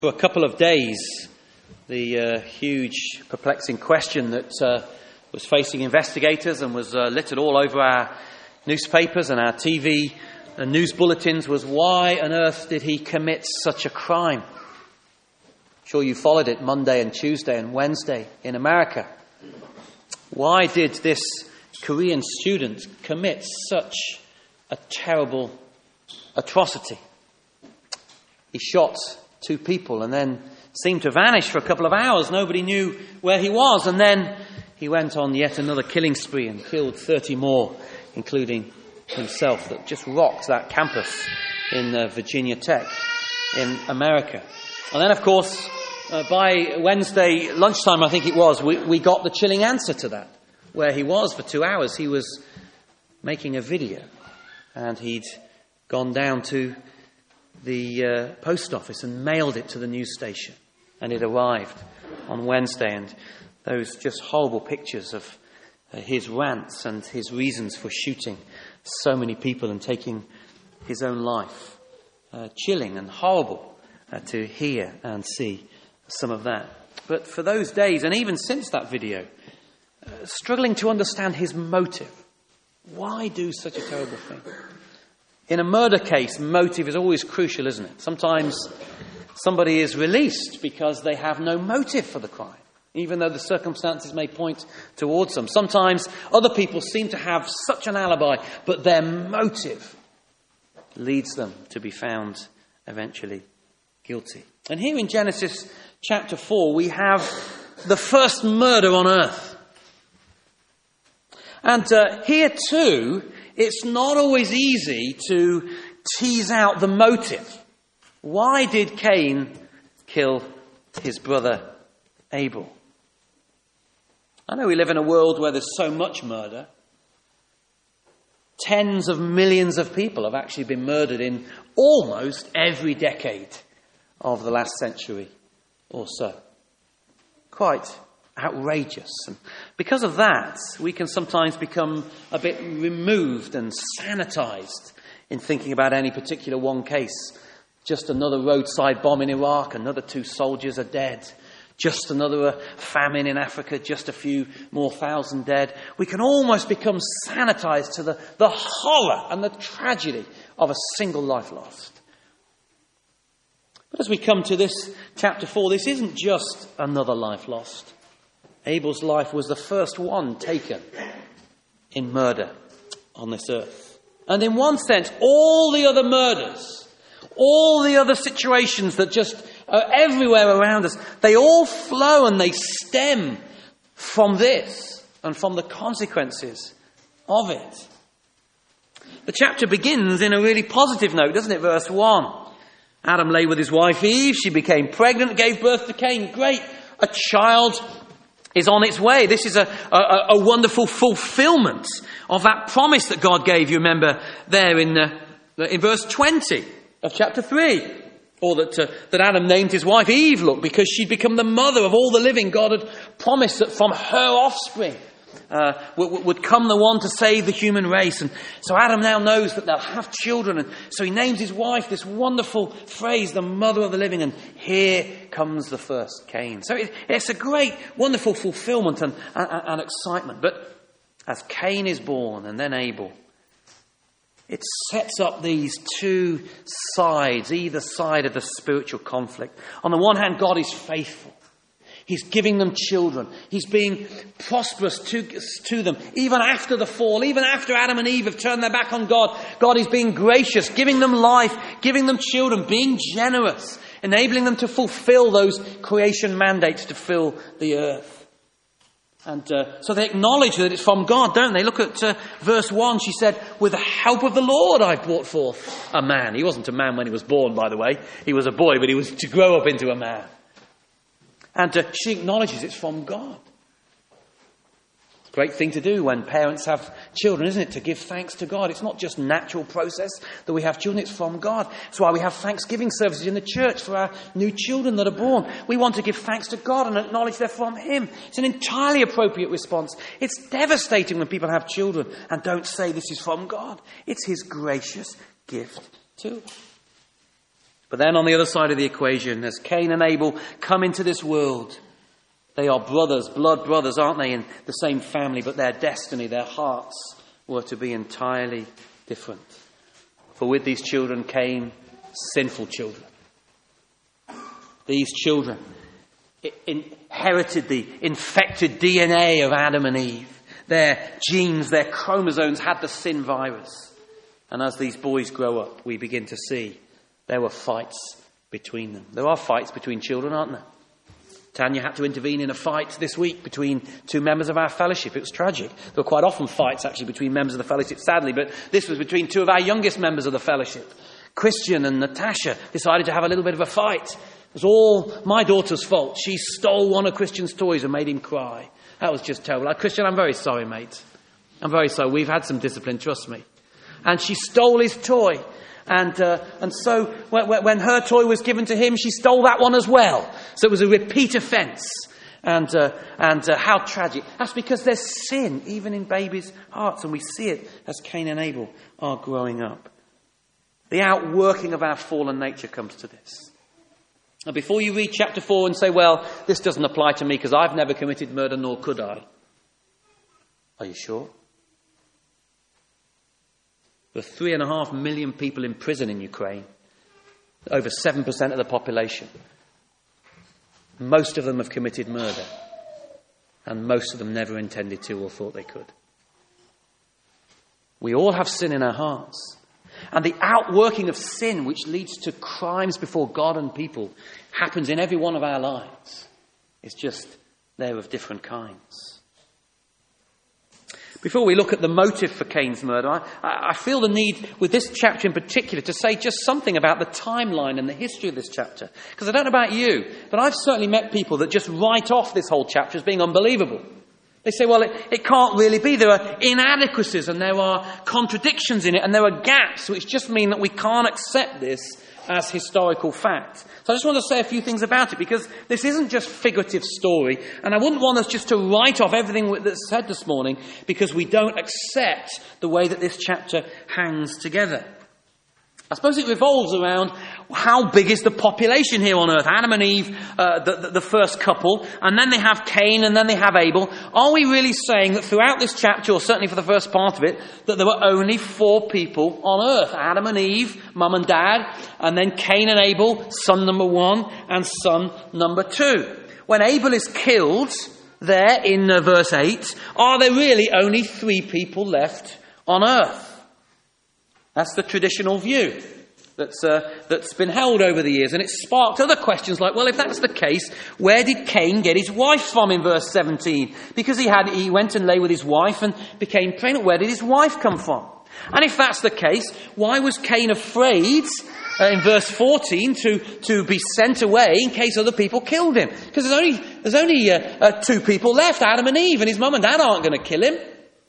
For a couple of days, the huge, perplexing question that was facing investigators and was littered all over our newspapers and our TV and news bulletins was, why on earth did he commit such a crime? I'm sure you followed it Monday and Tuesday and Wednesday in America. Why did this Korean student commit such a terrible atrocity? He shot 2 people and then seemed to vanish for a couple of hours. Nobody knew where he was. And then he went on yet another killing spree and killed 30 more, including himself, that just rocked that campus in Virginia Tech in America. And then, of course, by Wednesday lunchtime, I think it was, we got the chilling answer to that. Where he was for 2 hours, he was making a video. And he'd gone down to the post office and mailed it to the news station. And it arrived on Wednesday. And those just horrible pictures of his rants and his reasons for shooting so many people and taking his own life. Chilling and horrible to hear and see some of that. But for those days, and even since that video, struggling to understand his motive. Why do such a terrible thing? In a murder case, motive is always crucial, isn't it? Sometimes somebody is released because they have no motive for the crime, even though the circumstances may point towards them. Sometimes other people seem to have such an alibi, but their motive leads them to be found eventually guilty. And here in Genesis chapter 4, we have the first murder on earth. And here too, it's not always easy to tease out the motive. Why did Cain kill his brother Abel? I know we live in a world where there's so much murder. Tens of millions of people have actually been murdered in almost every decade of the last century or so. Quite outrageous. And because of that, we can sometimes become a bit removed and sanitized in thinking about any particular one case. Just another roadside bomb in Iraq, another 2 soldiers are dead. Just another famine in Africa, just a few more thousand dead. We can almost become sanitized to the horror and the tragedy of a single life lost. But as we come to this chapter 4, this isn't just another life lost. Abel's life was the first one taken in murder on this earth. And in one sense, all the other murders, all the other situations that just are everywhere around us, they all flow and they stem from this and from the consequences of it. The chapter begins in a really positive note, doesn't it? Verse 1. Adam lay with his wife Eve. She became pregnant, gave birth to Cain. Great. A child is on its way. This is a wonderful fulfillment of that promise that God gave, you remember, there in verse 20 of chapter 3. Or that Adam named his wife Eve, look, because she'd become the mother of all the living. God had promised that from her offspring would come the one to save the human race. And so Adam now knows that they'll have children. And so he names his wife this wonderful phrase, the mother of the living. And here comes the first Cain. So it's a great, wonderful fulfillment and excitement. But as Cain is born and then Abel, it sets up these 2 sides, either side of the spiritual conflict. On the one hand, God is faithful. He's giving them children. He's being prosperous to them. Even after the fall, even after Adam and Eve have turned their back on God, God is being gracious, giving them life, giving them children, being generous, enabling them to fulfill those creation mandates to fill the earth. And so they acknowledge that it's from God, don't they? Look at verse 1. She said, with the help of the Lord I've brought forth a man. He wasn't a man when he was born, by the way. He was a boy, but he was to grow up into a man. And she acknowledges it's from God. It's a great thing to do when parents have children, isn't it? To give thanks to God. It's not just natural process that we have children, it's from God. That's why we have Thanksgiving services in the church for our new children that are born. We want to give thanks to God and acknowledge they're from Him. It's an entirely appropriate response. It's devastating when people have children and don't say this is from God. It's His gracious gift to us. But then on the other side of the equation, as Cain and Abel come into this world, they are brothers, blood brothers, aren't they, in the same family, but their destiny, their hearts were to be entirely different. For with these children came sinful children. These children inherited the infected DNA of Adam and Eve. Their genes, their chromosomes had the sin virus. And as these boys grow up, we begin to see there were fights between them. There are fights between children, aren't there? Tanya had to intervene in a fight this week between two members of our fellowship. It was tragic. There were quite often fights actually between members of the fellowship, sadly, but this was between two of our youngest members of the fellowship. Christian and Natasha decided to have a little bit of a fight. It was all my daughter's fault. She stole one of Christian's toys and made him cry. That was just terrible. Christian, I'm very sorry, mate. I'm very sorry. We've had some discipline, trust me. And she stole his toy. And so when her toy was given to him, she stole that one as well. So it was a repeat offence. And how tragic. That's because there's sin even in babies' hearts. And we see it as Cain and Abel are growing up. The outworking of our fallen nature comes to this. Now, before you read chapter 4 and say, well, this doesn't apply to me because I've never committed murder, nor could I. Are you sure? There are 3.5 million people in prison in Ukraine. Over 7% of the population. Most of them have committed murder. And most of them never intended to or thought they could. We all have sin in our hearts. And the outworking of sin, which leads to crimes before God and people, happens in every one of our lives. It's just they're of different kinds. Before we look at the motive for Cain's murder, I feel the need with this chapter in particular to say just something about the timeline and the history of this chapter. Because I don't know about you, but I've certainly met people that just write off this whole chapter as being unbelievable. They say, well, it can't really be. There are inadequacies and there are contradictions in it and there are gaps which just mean that we can't accept this as historical fact. So I just want to say a few things about it because this isn't just figurative story and I wouldn't want us just to write off everything that's said this morning because we don't accept the way that this chapter hangs together. I suppose it revolves around how big is the population here on earth? Adam and Eve, the first couple, and then they have Cain and then they have Abel. Are we really saying that throughout this chapter, or certainly for the first part of it, that there were only 4 people on earth? Adam and Eve, mum and dad, and then Cain and Abel, son number 1 and son number 2. When Abel is killed there in verse 8, are there really only 3 people left on earth? That's the traditional view that's been held over the years. And it's sparked other questions like, well, if that's the case, where did Cain get his wife from in verse 17? Because he went and lay with his wife and became pregnant. Where did his wife come from? And if that's the case, why was Cain afraid in verse 14 to be sent away in case other people killed him? Because there's only 2 people left, Adam and Eve, and his mum and dad aren't going to kill him.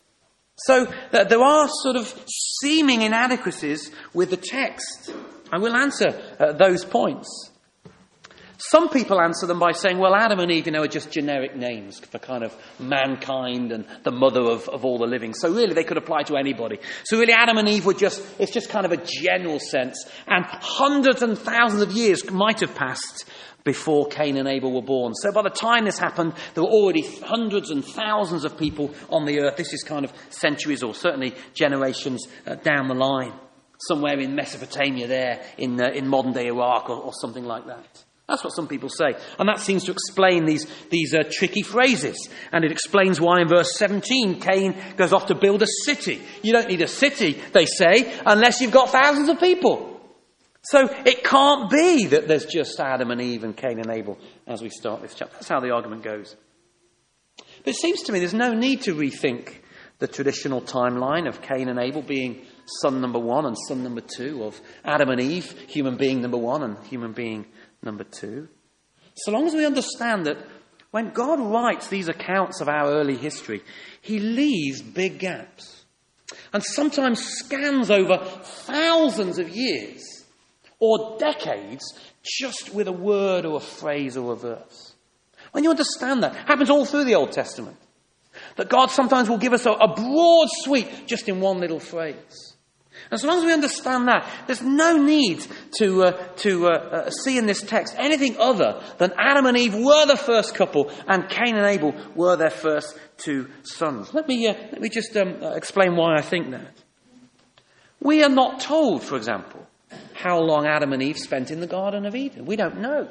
So there are sort of seeming inadequacies with the text. I will answer those points. Some people answer them by saying, well, Adam and Eve, are just generic names for kind of mankind and the mother of all the living. So really they could apply to anybody. So really Adam and Eve it's just kind of a general sense. And hundreds and thousands of years might have passed before Cain and Abel were born. So by the time this happened, there were already hundreds and thousands of people on the earth. This is kind of centuries or certainly generations down the line. Somewhere in Mesopotamia there, in modern-day Iraq or something like that. That's what some people say. And that seems to explain these tricky phrases. And it explains why in verse 17, Cain goes off to build a city. You don't need a city, they say, unless you've got thousands of people. So it can't be that there's just Adam and Eve and Cain and Abel as we start this chapter. That's how the argument goes. But it seems to me there's no need to rethink the traditional timeline of Cain and Abel being son number 1 and son number 2, of Adam and Eve, human being number 1 and human being number 2. So long as we understand that when God writes these accounts of our early history, he leaves big gaps and sometimes scans over thousands of years or decades just with a word or a phrase or a verse. When you understand that, it happens all through the Old Testament. That God sometimes will give us a broad sweep just in one little phrase. And so long as we understand that, there's no need to see in this text anything other than Adam and Eve were the first couple and Cain and Abel were their first two sons. Let me just explain why I think that. We are not told, for example, how long Adam and Eve spent in the Garden of Eden. We don't know.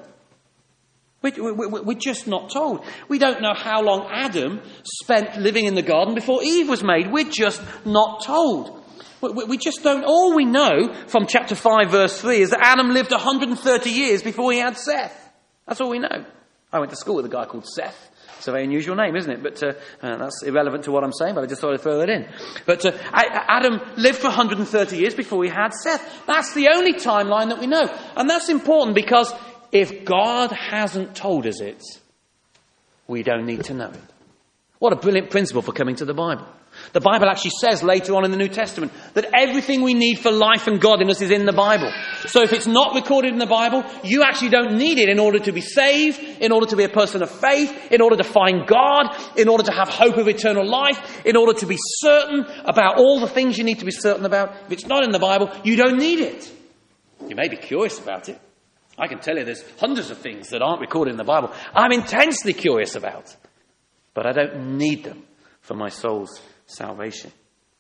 We're just not told. We don't know how long Adam spent living in the garden before Eve was made. We're just not told. We just don't. All we know from chapter 5, verse 3 is that Adam lived 130 years before he had Seth. That's all we know. I went to school with a guy called Seth. It's a very unusual name, isn't it? But that's irrelevant to what I'm saying, but I just thought I'd throw it in. But Adam lived for 130 years before he had Seth. That's the only timeline that we know. And that's important because if God hasn't told us it, we don't need to know it. What a brilliant principle for coming to the Bible. The Bible actually says later on in the New Testament that everything we need for life and godliness is in the Bible. So if it's not recorded in the Bible, you actually don't need it in order to be saved, in order to be a person of faith, in order to find God, in order to have hope of eternal life, in order to be certain about all the things you need to be certain about. If it's not in the Bible, you don't need it. You may be curious about it. I can tell you there's hundreds of things that aren't recorded in the Bible I'm intensely curious about, but I don't need them for my soul's salvation.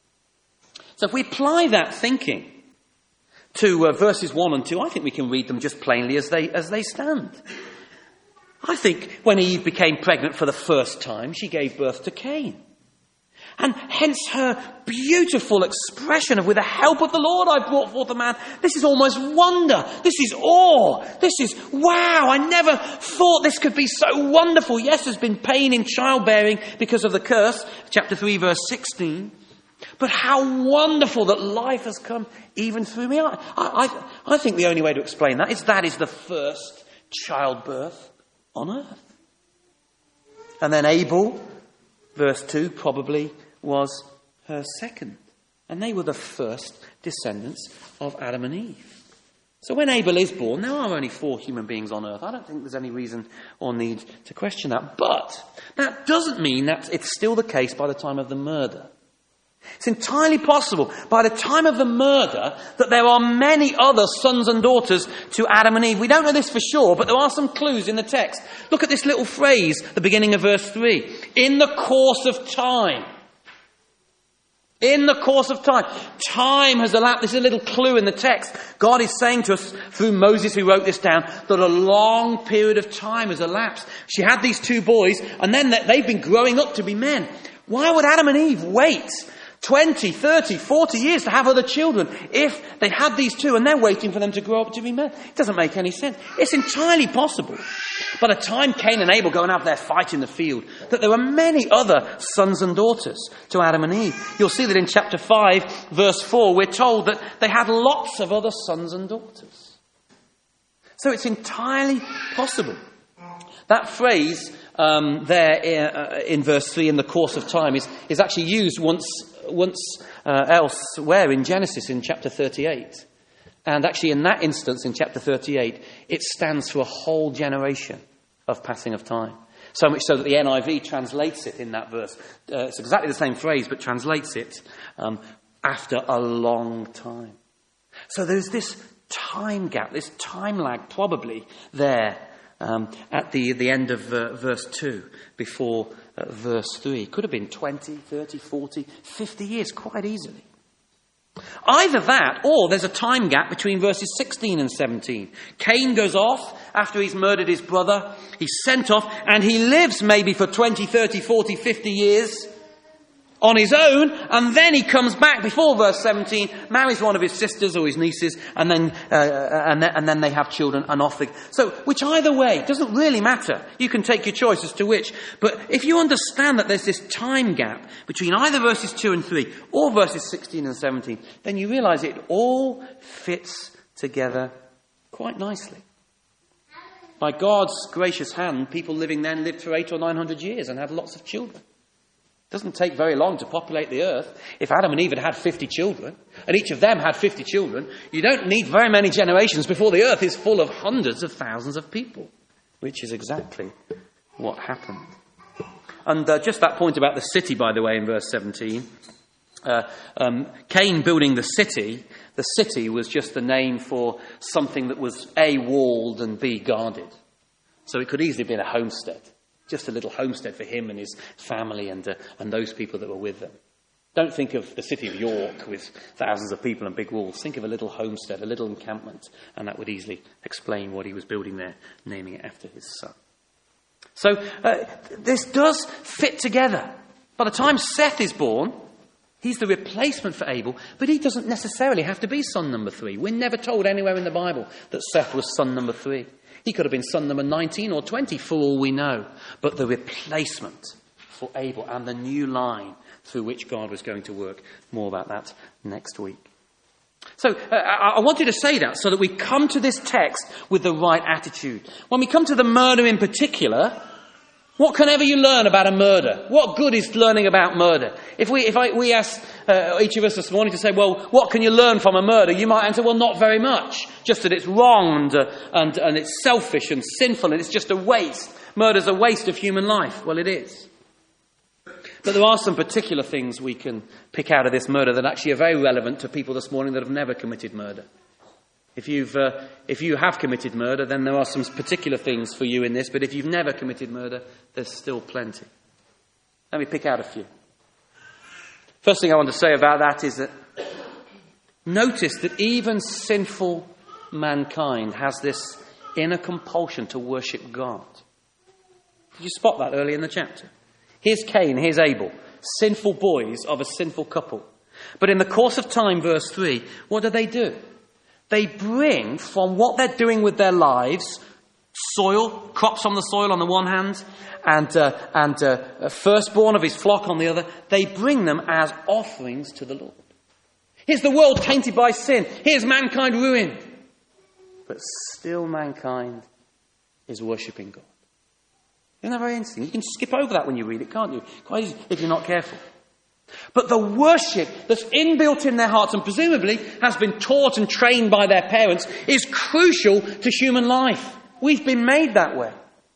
So if we apply that thinking to verses 1 and 2, I think we can read them just plainly as they stand. I think when Eve became pregnant for the first time, she gave birth to Cain. And hence her beautiful expression of, with the help of the Lord I brought forth a man. This is almost wonder. This is awe. This is wow. I never thought this could be so wonderful. Yes, there's been pain in childbearing because of the curse. Chapter 3, verse 16. But how wonderful that life has come even through me. I think the only way to explain that is the first childbirth on earth. And then Abel, verse 2, probably was her second. And they were the first descendants of Adam and Eve. So when Abel is born, there are only 4 human beings on earth. I don't think there's any reason or need to question that. But that doesn't mean that it's still the case by the time of the murder. It's entirely possible by the time of the murder that there are many other sons and daughters to Adam and Eve. We don't know this for sure, but there are some clues in the text. Look at this little phrase, the beginning of verse 3. In the course of time. In the course of time. Time has elapsed. This is a little clue in the text. God is saying to us through Moses, who wrote this down, that a long period of time has elapsed. She had these 2 boys, and then they've been growing up to be men. Why would Adam and Eve wait 20, 30, 40 years to have other children if they had these 2 and they're waiting for them to grow up to be men? It doesn't make any sense. It's entirely possible, by the time Cain and Abel go and have their fight in the field, that there were many other sons and daughters to Adam and Eve. You'll see that in chapter 5, verse 4, we're told that they had lots of other sons and daughters. So it's entirely possible. That phrase there in verse 3, in the course of time, is actually used once elsewhere in Genesis in chapter 38. And actually in that instance in chapter 38, it stands for a whole generation of passing of time. So much so that the NIV translates it in that verse. It's exactly the same phrase, but translates it after a long time. So there's this time gap, this time lag probably there at the end of verse 2 before verse 3. Could have been 20, 30, 40, 50 years quite easily. Either that, or there's a time gap between verses 16 and 17. Cain goes off after he's murdered his brother. He's sent off and he lives maybe for 20, 30, 40, 50 years on his own, and then he comes back before verse 17, marries one of his sisters or his nieces, and then they have children, and off they go. So, which either way, it doesn't really matter. You can take your choice as to which. But if you understand that there's this time gap between either verses 2 and 3, or verses 16 and 17, then you realise it all fits together quite nicely. By God's gracious hand, people living then lived for 800 or 900 years and had lots of children. It doesn't take very long to populate the earth. If Adam and Eve had 50 children, and each of them had 50 children, you don't need very many generations before the earth is full of hundreds of thousands of people, which is exactly what happened. And just that point about the city, by the way, in verse 17, Cain building the city was just the name for something that was A, walled and B, guarded. So it could easily have been a homestead, just a little homestead for him and his family and those people that were with them. Don't think of the city of York with thousands of people and big walls. Think of a little homestead, a little encampment, and that would easily explain what he was building there, naming it after his son. So this does fit together. By the time Seth is born, he's the replacement for Abel, but he doesn't necessarily have to be son number 3. We're never told anywhere in the Bible that Seth was son number 3. He could have been son number 19 or 20 for all we know. But the replacement for Abel and the new line through which God was going to work. More about that next week. So I wanted to say that so that we come to this text with the right attitude. When we come to the murder in particular, what can ever you learn about a murder? What good is learning about murder? If we ask each of us this morning to say, well, what can you learn from a murder? You might answer, well, not very much. Just that it's wrong and it's selfish and sinful and it's just a waste. Murder's a waste of human life. Well, it is. But there are some particular things we can pick out of this murder that actually are very relevant to people this morning that have never committed murder. If you have committed murder, then there are some particular things for you in this. But if you've never committed murder, there's still plenty. Let me pick out a few. First thing I want to say about that is that notice that even sinful mankind has this inner compulsion to worship God. Did you spot that early in the chapter? Here's Cain, here's Abel, sinful boys of a sinful couple. But in the course of time, verse 3, what do? They bring from what they're doing with their lives, soil, crops from the soil on the one hand, and firstborn of his flock on the other. They bring them as offerings to the Lord. Here's the world tainted by sin. Here's mankind ruined. But still mankind is worshipping God. Isn't that very interesting? You can skip over that when you read it, can't you? Quite easy if you're not careful. But the worship that's inbuilt in their hearts and presumably has been taught and trained by their parents is crucial to human life. We've been made that way.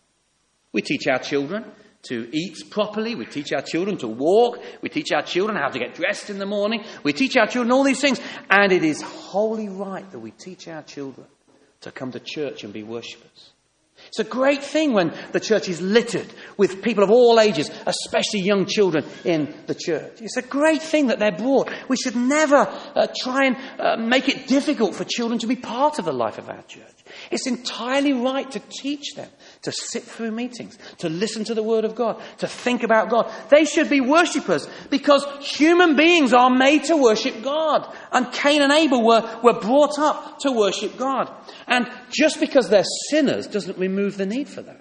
We teach our children to eat properly. We teach our children to walk. We teach our children how to get dressed in the morning. We teach our children all these things. And it is wholly right that we teach our children to come to church and be worshippers. It's a great thing when the church is littered with people of all ages, especially young children in the church. It's a great thing that they're brought. We should never try and make it difficult for children to be part of the life of our church. It's entirely right to teach them to sit through meetings, to listen to the Word of God, to think about God. They should be worshippers because human beings are made to worship God. And Cain and Abel were brought up to worship God. And just because they're sinners doesn't remove the need for that.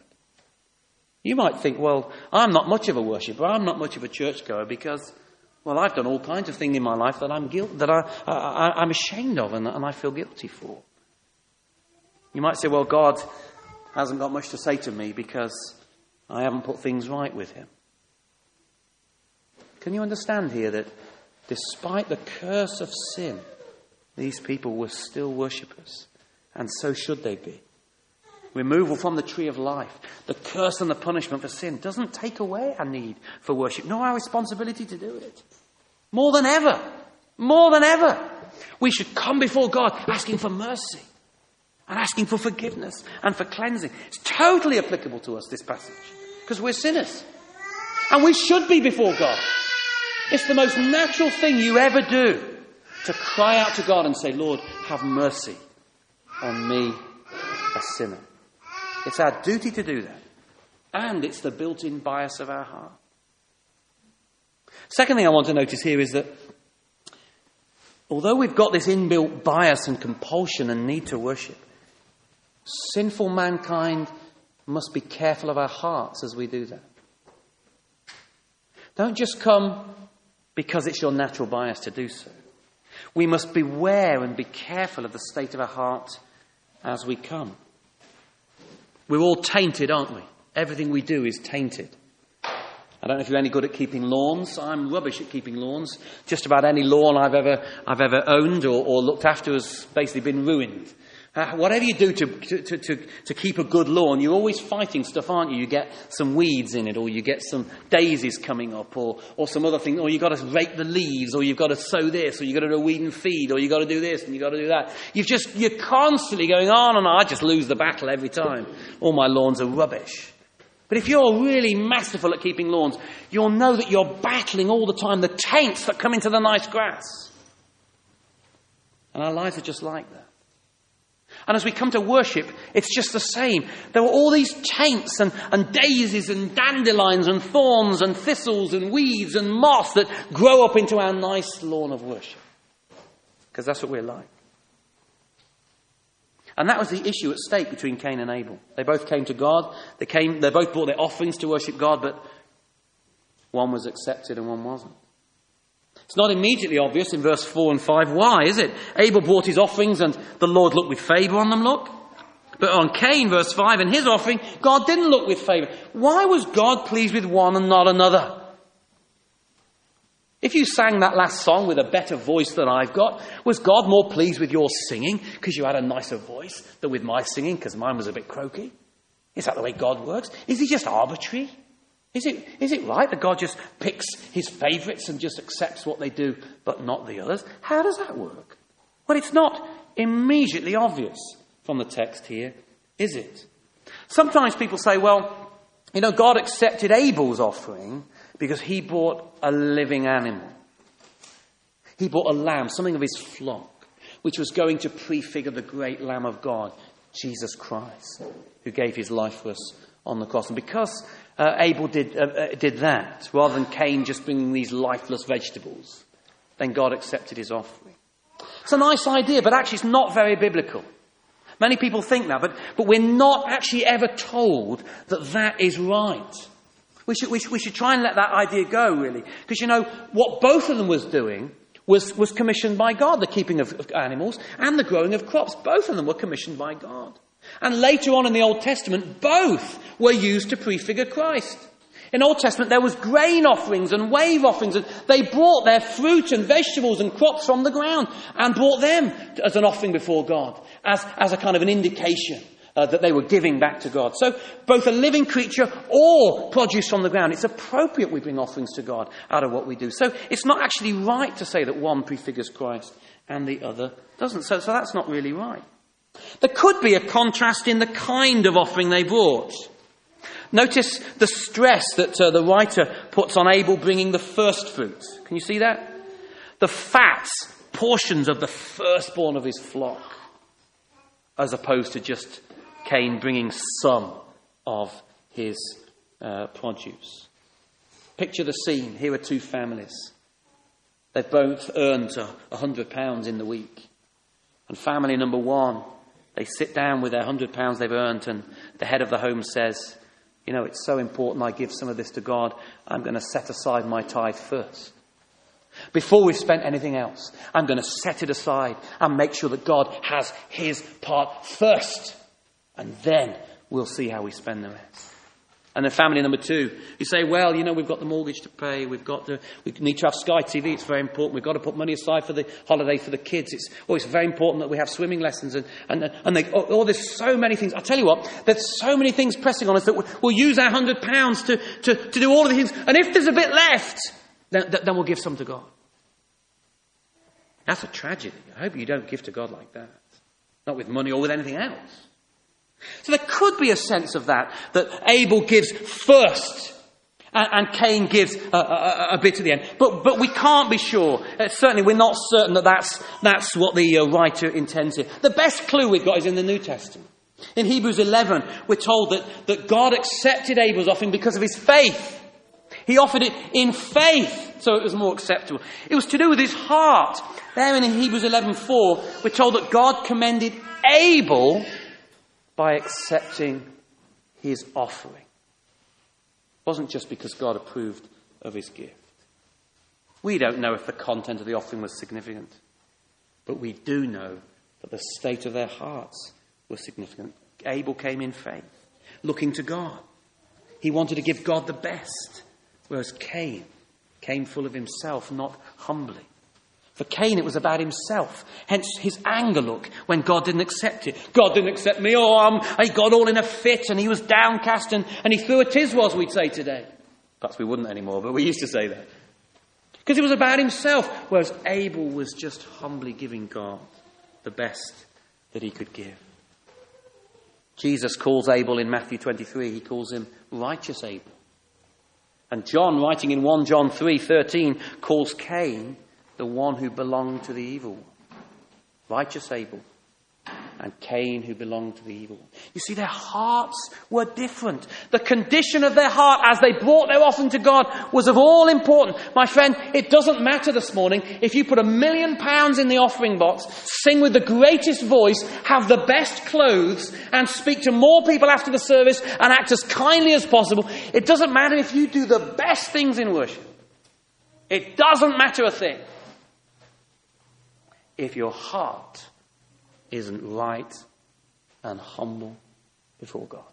You might think, well, I'm not much of a worshipper. I'm not much of a churchgoer because, well, I've done all kinds of things in my life that I'm ashamed of and I feel guilty for. You might say, well, God hasn't got much to say to me because I haven't put things right with him. Can you understand here that despite the curse of sin, these people were still worshippers, and so should they be. Removal from the tree of life, the curse and the punishment for sin doesn't take away our need for worship, nor our responsibility to do it. More than ever, we should come before God asking for mercy and asking for forgiveness and for cleansing. It's totally applicable to us, this passage, because we're sinners. And we should be before God. It's the most natural thing you ever do to cry out to God and say, Lord, have mercy on me, a sinner. It's our duty to do that. And it's the built-in bias of our heart. Second thing I want to notice here is that although we've got this inbuilt bias and compulsion and need to worship, sinful mankind must be careful of our hearts as we do that. Don't just come because it's your natural bias to do so. We must beware and be careful of the state of our heart as we come. We're all tainted, aren't we? Everything we do is tainted. I don't know if you're any good at keeping lawns. I'm rubbish at keeping lawns. Just about any lawn I've ever owned or looked after has basically been ruined Whatever you do to keep a good lawn, you're always fighting stuff, aren't you? You get some weeds in it, or you get some daisies coming up, or some other thing, or you've got to rake the leaves, or you've got to sow this, or you've got to do a weed and feed, or you've got to do this, and you've got to do that. You're constantly going on and on. I just lose the battle every time. All my lawns are rubbish. But if you're really masterful at keeping lawns, you'll know that you're battling all the time the taints that come into the nice grass. And our lives are just like that. And as we come to worship, it's just the same. There are all these taints and daisies and dandelions and thorns and thistles and weeds and moss that grow up into our nice lawn of worship. Because that's what we're like. And that was the issue at stake between Cain and Abel. They both came to God. They both brought their offerings to worship God, but one was accepted and one wasn't. It's not immediately obvious in verse 4 and 5. Why, is it? Abel brought his offerings and the Lord looked with favour on them, look. But on Cain, verse 5, and his offering, God didn't look with favour. Why was God pleased with one and not another? If you sang that last song with a better voice than I've got, was God more pleased with your singing because you had a nicer voice than with my singing because mine was a bit croaky? Is that the way God works? Is he just arbitrary? Is it right that God just picks his favourites and just accepts what they do, but not the others? How does that work? Well, it's not immediately obvious from the text here, is it? Sometimes people say, well, God accepted Abel's offering because he brought a living animal. He brought a lamb, something of his flock, which was going to prefigure the great Lamb of God, Jesus Christ, who gave his life for us on the cross. And because Abel did that, rather than Cain just bringing these lifeless vegetables, then God accepted his offering. It's a nice idea, but actually it's not very biblical. Many people think that, but we're not actually ever told that is right. We should try and let that idea go, really. Because, what both of them was doing was commissioned by God. The keeping of animals and the growing of crops. Both of them were commissioned by God. And later on in the Old Testament, both were used to prefigure Christ. In Old Testament, there was grain offerings and wave offerings. And they brought their fruit and vegetables and crops from the ground and brought them as an offering before God, as a kind of an indication that they were giving back to God. So both a living creature or produce from the ground, it's appropriate we bring offerings to God out of what we do. So it's not actually right to say that one prefigures Christ and the other doesn't. So that's not really right. There could be a contrast in the kind of offering they brought. Notice the stress that the writer puts on Abel bringing the first fruits. Can you see that? The fat portions of the firstborn of his flock, as opposed to just Cain bringing some of his produce. Picture the scene. Here are two families. They've both earned £100 in the week. And family number one, they sit down with their £100 they've earned, and the head of the home says, it's so important I give some of this to God. I'm going to set aside my tithe first. Before we've spent anything else, I'm going to set it aside and make sure that God has his part first. And then we'll see how we spend the rest. And then family number two, you say, well, we've got the mortgage to pay. We need to have Sky TV. It's very important. We've got to put money aside for the holiday for the kids. It's very important that we have swimming lessons. There's so many things. I'll tell you what, there's so many things pressing on us that we'll use our £100 to do all of the things. And if there's a bit left, then we'll give some to God. That's a tragedy. I hope you don't give to God like that. Not with money or with anything else. So there could be a sense of that Abel gives first and Cain gives a bit at the end. But we can't be sure. Certainly we're not certain that's what the writer intends here. The best clue we've got is in the New Testament. In Hebrews 11, we're told that God accepted Abel's offering because of his faith. He offered it in faith, so it was more acceptable. It was to do with his heart. There in Hebrews 11:4, we're told that God commended Abel by accepting his offering. It wasn't just because God approved of his gift. We don't know if the content of the offering was significant, but we do know that the state of their hearts was significant. Abel came in faith, looking to God. He wanted to give God the best, whereas Cain came full of himself, not humbly. For Cain, it was about himself. Hence his anger look when God didn't accept it. God didn't accept me. He got all in a fit and he was downcast and he threw a tiswas, we'd say today. Perhaps we wouldn't anymore, but we used to say that. Because it was about himself. Whereas Abel was just humbly giving God the best that he could give. Jesus calls Abel in Matthew 23, he calls him righteous Abel. And John, writing in 1 John 3:13, calls Cain the one who belonged to the evil one. Righteous Abel and Cain who belonged to the evil one. You see, their hearts were different. The condition of their heart as they brought their offering to God was of all importance. My friend, it doesn't matter this morning if you put £1 million in the offering box, sing with the greatest voice, have the best clothes, and speak to more people after the service and act as kindly as possible. It doesn't matter if you do the best things in worship. It doesn't matter a thing if your heart isn't right and humble before God.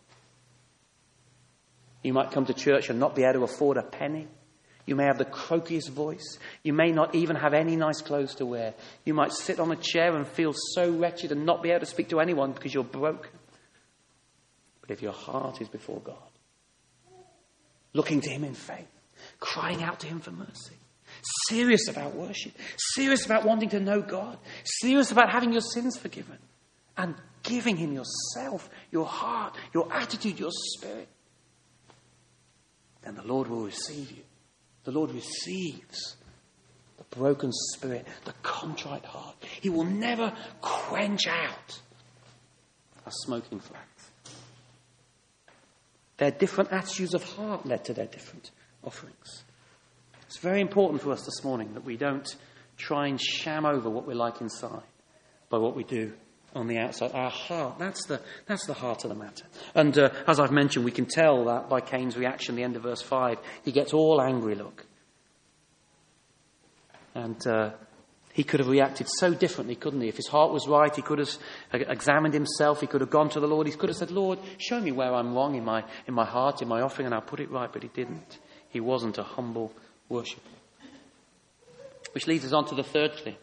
You might come to church and not be able to afford a penny. You may have the croakiest voice. You may not even have any nice clothes to wear. You might sit on a chair and feel so wretched and not be able to speak to anyone because you're broken. But if your heart is before God, looking to him in faith, crying out to him for mercy, serious about worship, serious about wanting to know God, serious about having your sins forgiven, and giving him yourself, your heart, your attitude, your spirit, then the Lord will receive you. The Lord receives the broken spirit, the contrite heart. He will never quench out a smoking flax. Their different attitudes of heart led to their different offerings. It's very important for us this morning that we don't try and sham over what we're like inside by what we do on the outside. Our heart, that's the heart of the matter. And as I've mentioned, we can tell that by Cain's reaction at the end of verse 5. He gets all angry, look. And he could have reacted so differently, couldn't he? If his heart was right, he could have examined himself. He could have gone to the Lord. He could have said, Lord, show me where I'm wrong in my heart, in my offering, and I'll put it right. But he didn't. He wasn't a humble worship. Which leads us on to the third thing.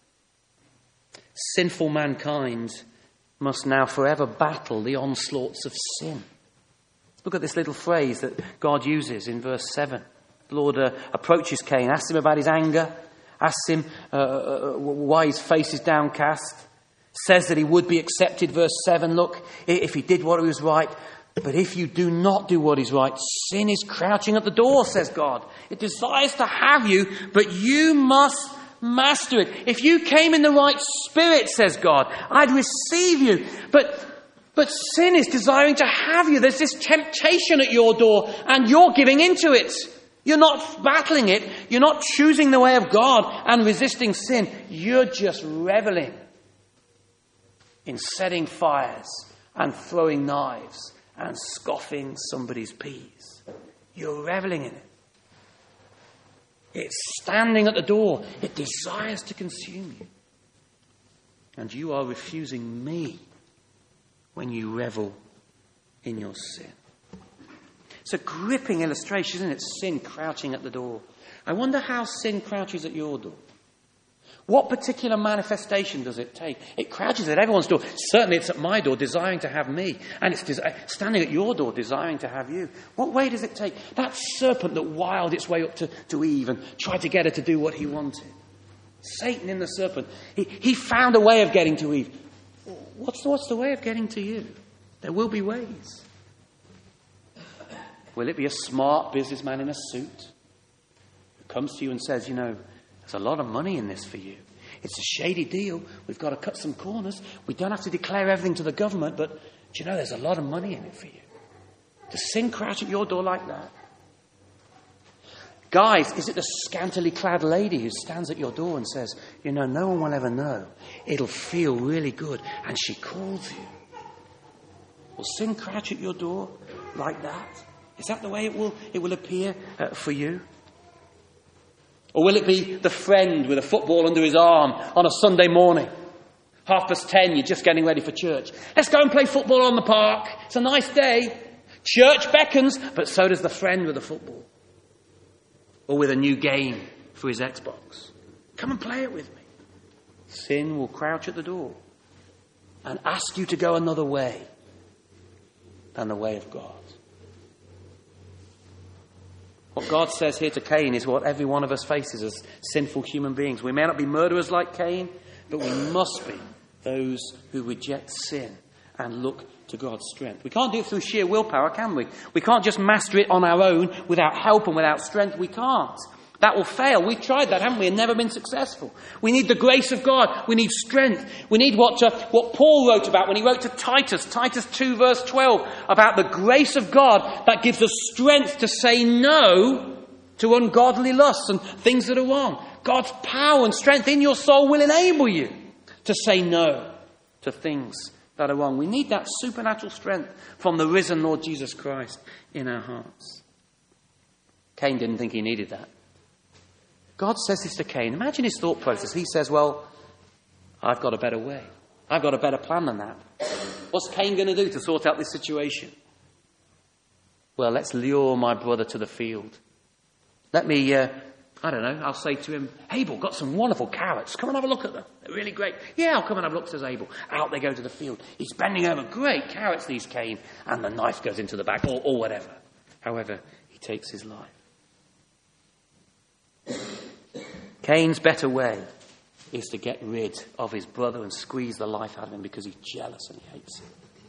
Sinful mankind must now forever battle the onslaughts of sin. Look at this little phrase that God uses in verse 7. The Lord approaches Cain, asks him about his anger, asks him why his face is downcast, says that he would be accepted, verse 7. Look, if he did what was right. But if you do not do what is right, sin is crouching at the door, says God. It desires to have you, but you must master it. If you came in the right spirit, says God, I'd receive you. But sin is desiring to have you. There's this temptation at your door, and you're giving into it. You're not battling it. You're not choosing the way of God and resisting sin. You're just reveling in setting fires and throwing knives and scoffing somebody's peas. You're reveling in it. It's standing at the door. It desires to consume you. And you are refusing me when you revel in your sin. It's a gripping illustration, isn't it? Sin crouching at the door. I wonder how sin crouches at your door. What particular manifestation does it take? It crouches at everyone's door. Certainly it's at my door, desiring to have me. And it's standing at your door, desiring to have you. What way does it take? That serpent that wiled its way up to Eve and tried to get her to do what he wanted. Satan in the serpent. He found a way of getting to Eve. What's the way of getting to you? There will be ways. Will it be a smart businessman in a suit who comes to you and says, you know, there's a lot of money in this for you. It's a shady deal. We've got to cut some corners. We don't have to declare everything to the government, but do you know there's a lot of money in it for you? Does sin crouch at your door like that? Guys, is it the scantily clad lady who stands at your door and says, you know, no one will ever know. It'll feel really good. And she calls you. Will sin crouch at your door like that? Is that the way it will appear for you? Or will it be the friend with a football under his arm on a Sunday morning? 10:30, you're just getting ready for church. Let's go and play football on the park. It's a nice day. Church beckons, but so does the friend with the football. Or with a new game for his Xbox. Come and play it with me. Sin will crouch at the door and ask you to go another way than the way of God. What God says here to Cain is what every one of us faces as sinful human beings. We may not be murderers like Cain, but we must be those who reject sin and look to God's strength. We can't do it through sheer willpower, can we? We can't just master it on our own without help and without strength. We can't. That will fail. We've tried that, haven't we, and never been successful. We need the grace of God. We need strength. We need what Paul wrote about when he wrote to Titus 2 verse 12, about the grace of God that gives us strength to say no to ungodly lusts and things that are wrong. God's power and strength in your soul will enable you to say no to things that are wrong. We need that supernatural strength from the risen Lord Jesus Christ in our hearts. Cain didn't think he needed that. God says this to Cain. Imagine his thought process. He says, well, I've got a better way. I've got a better plan than that. What's Cain going to do to sort out this situation? Well, let's lure my brother to the field. Let me, I'll say to him, Abel, got some wonderful carrots. Come and have a look at them. They're really great. Yeah, I'll come and have a look, says Abel. Out they go to the field. He's bending over. Great carrots, these Cain. And the knife goes into the back, or whatever. However, he takes his life. Cain's better way is to get rid of his brother and squeeze the life out of him because he's jealous and he hates him.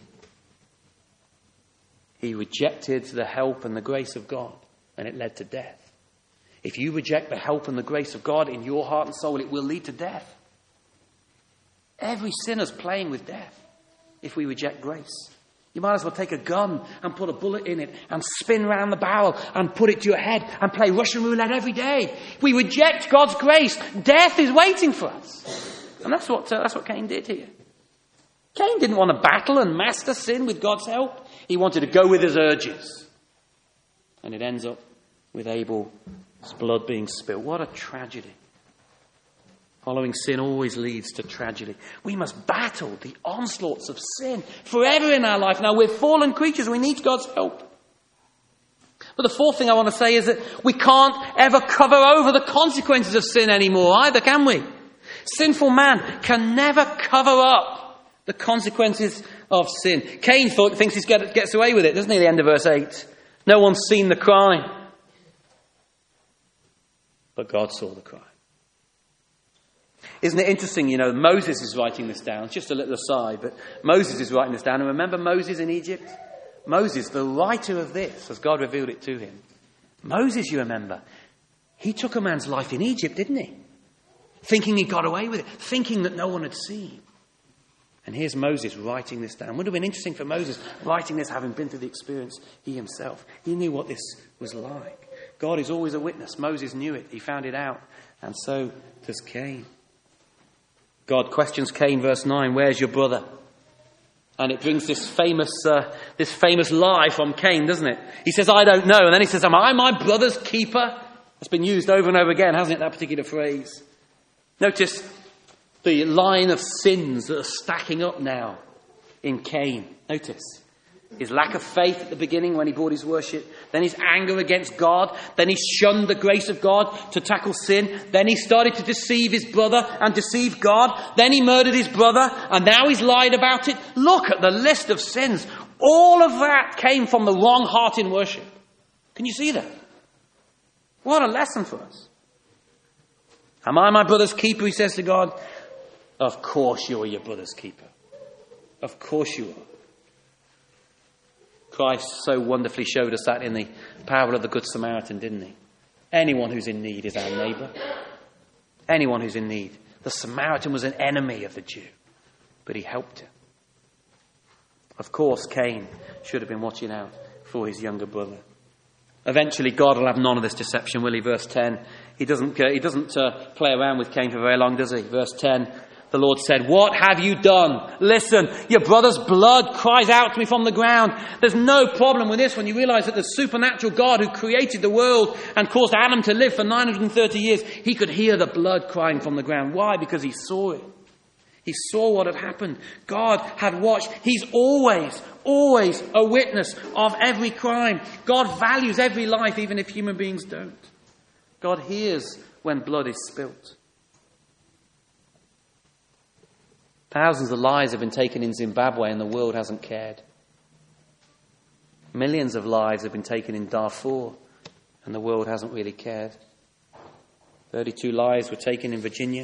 He rejected the help and the grace of God, and it led to death. If you reject the help and the grace of God in your heart and soul, it will lead to death. Every sinner's playing with death if we reject grace. You might as well take a gun and put a bullet in it and spin round the barrel and put it to your head and play Russian roulette every day. If we reject God's grace, death is waiting for us. And that's what Cain did here. Cain didn't want to battle and master sin with God's help. He wanted to go with his urges. And it ends up with Abel's blood being spilled. What a tragedy. Following sin always leads to tragedy. We must battle the onslaughts of sin forever in our life. Now, we're fallen creatures. We need God's help. But the fourth thing I want to say is that we can't ever cover over the consequences of sin anymore either, can we? Sinful man can never cover up the consequences of sin. Cain thinks he gets away with it, doesn't he, at the end of verse 8? No one's seen the crime. But God saw the crime. Isn't it interesting, Moses is writing this down. Just a little aside, but Moses is writing this down. And remember Moses in Egypt? Moses, the writer of this, as God revealed it to him. Moses, you remember, he took a man's life in Egypt, didn't he? Thinking he got away with it, thinking that no one had seen. And here's Moses writing this down. Would have been interesting for Moses writing this, having been through the experience he himself. He knew what this was like. God is always a witness. Moses knew it. He found it out. And so does Cain. God questions Cain, verse 9, where's your brother? And it brings this famous lie from Cain, doesn't it? He says, I don't know. And then he says, am I my brother's keeper? That's been used over and over again, hasn't it, that particular phrase? Notice the line of sins that are stacking up now in Cain. Notice his lack of faith at the beginning when he brought his worship. Then his anger against God. Then he shunned the grace of God to tackle sin. Then he started to deceive his brother and deceive God. Then he murdered his brother and now he's lied about it. Look at the list of sins. All of that came from the wrong heart in worship. Can you see that? What a lesson for us. Am I my brother's keeper, he says to God. Of course you're your brother's keeper. Of course you are. Christ so wonderfully showed us that in the parable of the Good Samaritan, didn't he? Anyone who's in need is our neighbour. Anyone who's in need. The Samaritan was an enemy of the Jew, but he helped him. Of course, Cain should have been watching out for his younger brother. Eventually, God will have none of this deception, will he? Verse 10. He doesn't play around with Cain for very long, does he? Verse 10. The Lord said, what have you done? Listen, your brother's blood cries out to me from the ground. There's no problem with this when you realize that the supernatural God who created the world and caused Adam to live for 930 years, he could hear the blood crying from the ground. Why? Because he saw it. He saw what had happened. God had watched. He's always a witness of every crime. God values every life, even if human beings don't. God hears when blood is spilt. Thousands of lives have been taken in Zimbabwe and the world hasn't cared. Millions of lives have been taken in Darfur and the world hasn't really cared. 32 lives were taken in Virginia.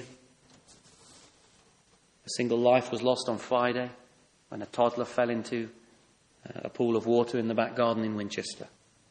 A single life was lost on Friday when a toddler fell into a pool of water in the back garden in Winchester.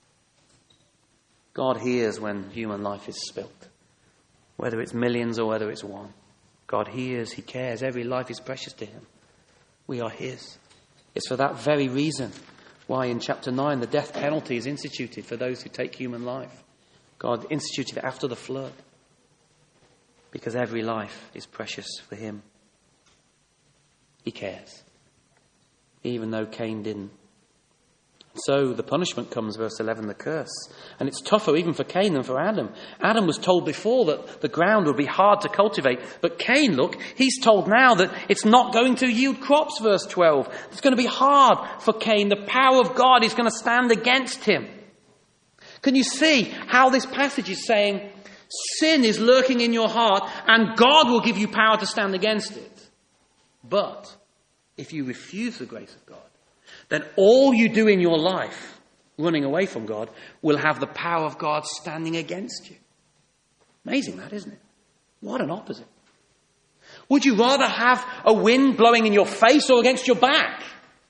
God hears when human life is spilt, whether it's millions or whether it's one. God hears, he cares. Every life is precious to him. We are his. It's for that very reason why in chapter 9 the death penalty is instituted for those who take human life. God instituted it after the flood because every life is precious for him. He cares, even though Cain didn't. So the punishment comes, verse 11, the curse. And it's tougher even for Cain than for Adam. Adam was told before that the ground would be hard to cultivate. But Cain, look, he's told now that it's not going to yield crops, verse 12. It's going to be hard for Cain. The power of God is going to stand against him. Can you see how this passage is saying sin is lurking in your heart and God will give you power to stand against it? But if you refuse the grace of God, then all you do in your life, running away from God, will have the power of God standing against you. Amazing that, isn't it? What an opposite. Would you rather have a wind blowing in your face or against your back?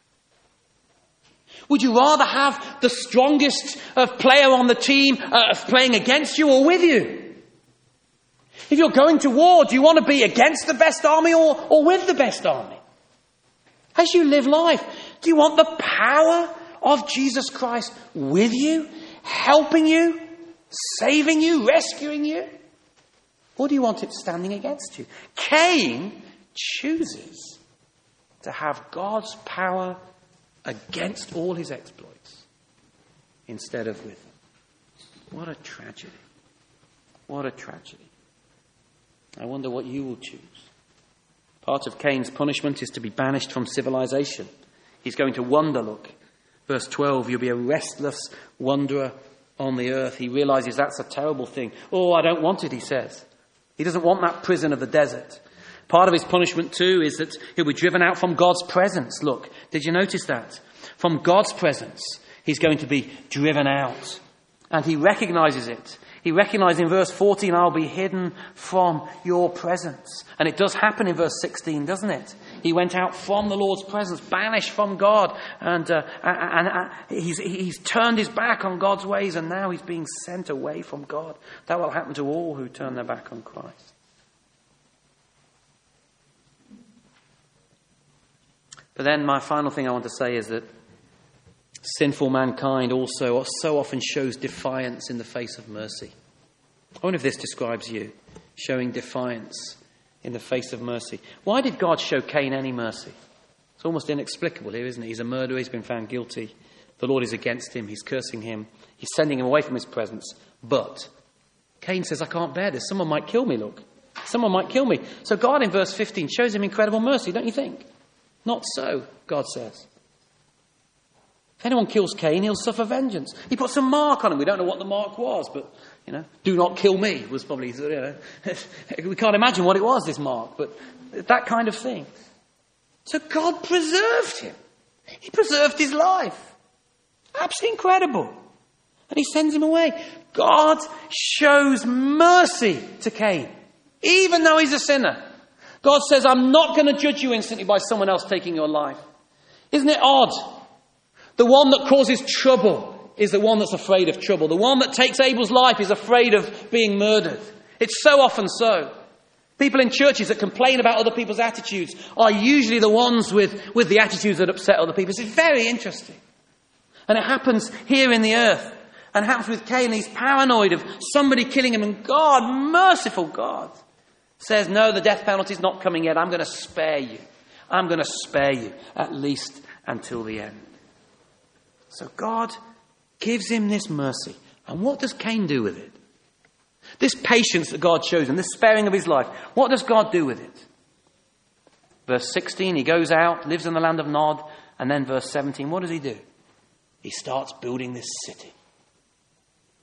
Would you rather have the strongest player on the team playing against you or with you? If you're going to war, do you want to be against the best army or with the best army? As you live life, do you want the power of Jesus Christ with you, helping you, saving you, rescuing you? Or do you want it standing against you? Cain chooses to have God's power against all his exploits instead of with them. What a tragedy. What a tragedy. I wonder what you will choose. Part of Cain's punishment is to be banished from civilization. He's going to wander, look. Verse 12, you'll be a restless wanderer on the earth. He realizes that's a terrible thing. Oh, I don't want it, he says. He doesn't want that prison of the desert. Part of his punishment too is that he'll be driven out from God's presence. Look, did you notice that? From God's presence, he's going to be driven out. And he recognizes it. He recognizes in verse 14, I'll be hidden from your presence. And it does happen in verse 16, doesn't it? He went out from the Lord's presence, banished from God. And he's turned his back on God's ways. And now he's being sent away from God. That will happen to all who turn their back on Christ. But then my final thing I want to say is that sinful mankind also so often shows defiance in the face of mercy. I wonder if this describes you, showing defiance in the face of mercy. Why did God show Cain any mercy? It's almost inexplicable here, isn't it? He's a murderer, he's been found guilty. The Lord is against him, he's cursing him, he's sending him away from his presence. But Cain says, I can't bear this. Someone might kill me, look. Someone might kill me. So God in verse 15 shows him incredible mercy, don't you think? Not so, God says. If anyone kills Cain, he'll suffer vengeance. He puts a mark on him. We don't know what the mark was, but, do not kill me was probably, we can't imagine what it was, this mark, but that kind of thing. So God preserved him. He preserved his life. Absolutely incredible. And he sends him away. God shows mercy to Cain, even though he's a sinner. God says, I'm not going to judge you instantly by someone else taking your life. Isn't it odd? The one that causes trouble is the one that's afraid of trouble. The one that takes Abel's life is afraid of being murdered. It's so often so. People in churches that complain about other people's attitudes are usually the ones with the attitudes that upset other people. It's very interesting. And it happens here in the earth. And it happens with Cain. He's paranoid of somebody killing him. And God, merciful God, says, no, the death penalty is not coming yet. I'm going to spare you. I'm going to spare you, at least until the end. So God gives him this mercy. And what does Cain do with it? This patience that God shows him, this sparing of his life, what does God do with it? Verse 16, he goes out, lives in the land of Nod. And then verse 17, what does he do? He starts building this city.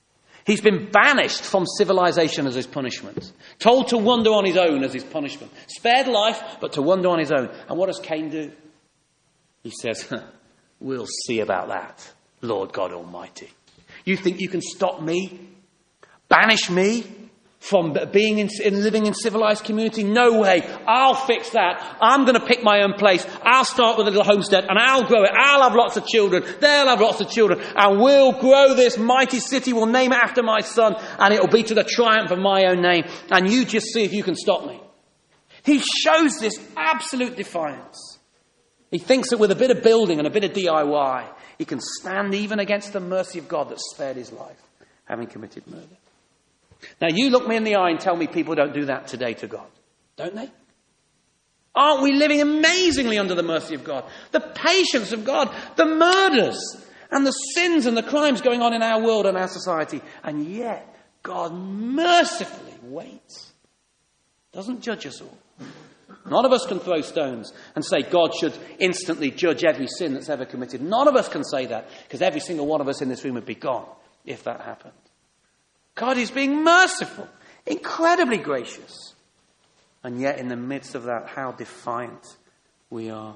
He's been banished from civilization as his punishment. Told to wander on his own as his punishment. Spared life, but to wander on his own. And what does Cain do? He says, we'll see about that, Lord God Almighty. You think you can stop me? Banish me from being living in civilized community? No way. I'll fix that. I'm going to pick my own place. I'll start with a little homestead and I'll grow it. I'll have lots of children. They'll have lots of children. And we'll grow this mighty city. We'll name it after my son. And it'll be to the triumph of my own name. And you just see if you can stop me. He shows this absolute defiance. He thinks that with a bit of building and a bit of DIY, he can stand even against the mercy of God that spared his life, having committed murder. Now, you look me in the eye and tell me people don't do that today to God. Don't they? Aren't we living amazingly under the mercy of God? The patience of God, the murders and the sins and the crimes going on in our world and our society. And yet, God mercifully waits. Doesn't judge us all. None of us can throw stones and say God should instantly judge every sin that's ever committed. None of us can say that, because every single one of us in this room would be gone if that happened. God is being merciful, incredibly gracious. And yet in the midst of that, how defiant we are.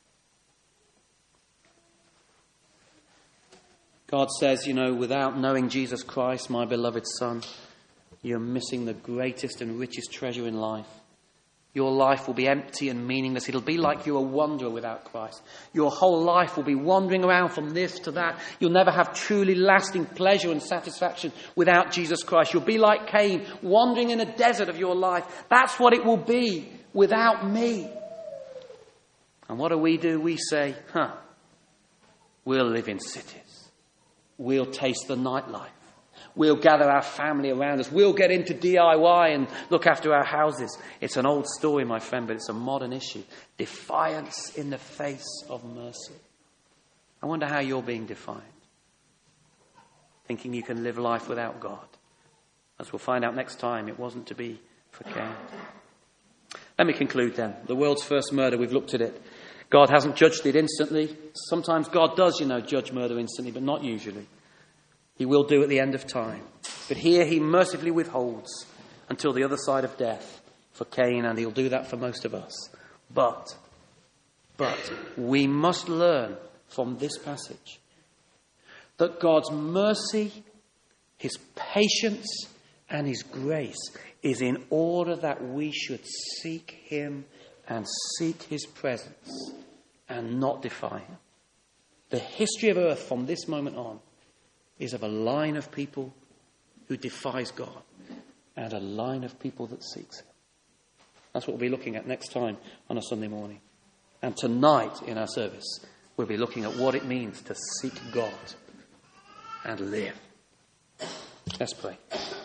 God says, without knowing Jesus Christ, my beloved Son, you're missing the greatest and richest treasure in life. Your life will be empty and meaningless. It'll be like you're a wanderer without Christ. Your whole life will be wandering around from this to that. You'll never have truly lasting pleasure and satisfaction without Jesus Christ. You'll be like Cain, wandering in a desert of your life. That's what it will be without me. And what do? We say, we'll live in cities. We'll taste the nightlife. We'll gather our family around us. We'll get into DIY and look after our houses. It's an old story, my friend, but it's a modern issue. Defiance in the face of mercy. I wonder how you're being defiant. Thinking you can live life without God. As we'll find out next time, it wasn't to be for Cain. Let me conclude then. The world's first murder, we've looked at it. God hasn't judged it instantly. Sometimes God does, judge murder instantly, but not usually. He will do at the end of time. But here he mercifully withholds until the other side of death for Cain, and he'll do that for most of us. But we must learn from this passage that God's mercy, his patience, and his grace is in order that we should seek him and seek his presence and not defy him. The history of earth from this moment on is of a line of people who defies God and a line of people that seeks him. That's what we'll be looking at next time on a Sunday morning. And tonight in our service, we'll be looking at what it means to seek God and live. Let's pray.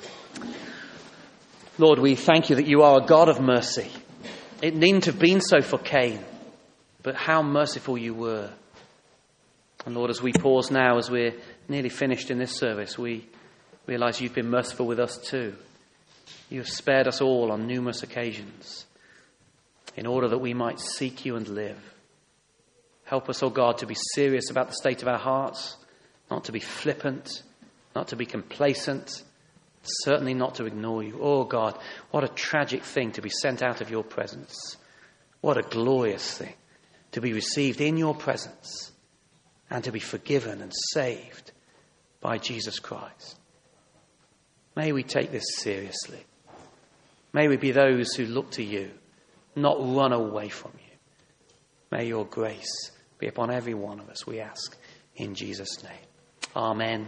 Lord, we thank you that you are a God of mercy. It needn't have been so for Cain, but how merciful you were. And Lord, as we pause now, as we're nearly finished in this service, we realise you've been merciful with us too. You have spared us all on numerous occasions in order that we might seek you and live. Help us, O God, to be serious about the state of our hearts, not to be flippant, not to be complacent, certainly not to ignore you. Oh God, what a tragic thing to be sent out of your presence. What a glorious thing to be received in your presence and to be forgiven and saved by Jesus Christ. May we take this seriously. May we be those who look to you, not run away from you. May your grace be upon every one of us, we ask, in Jesus' name. Amen.